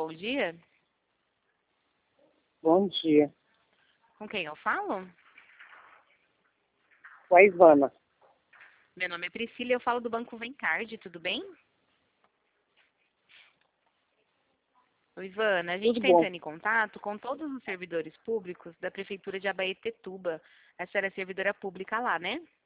bom dia. Bom dia. Com quem eu falo? Com a Ivana. Meu nome é Priscila e eu falo do Banco Vencard, tudo bem? Oi, Ivana, a gente Tudo está bom. entrando em contato com todos os servidores públicos da Prefeitura de Abaetetuba. A senhora é servidora pública lá, né?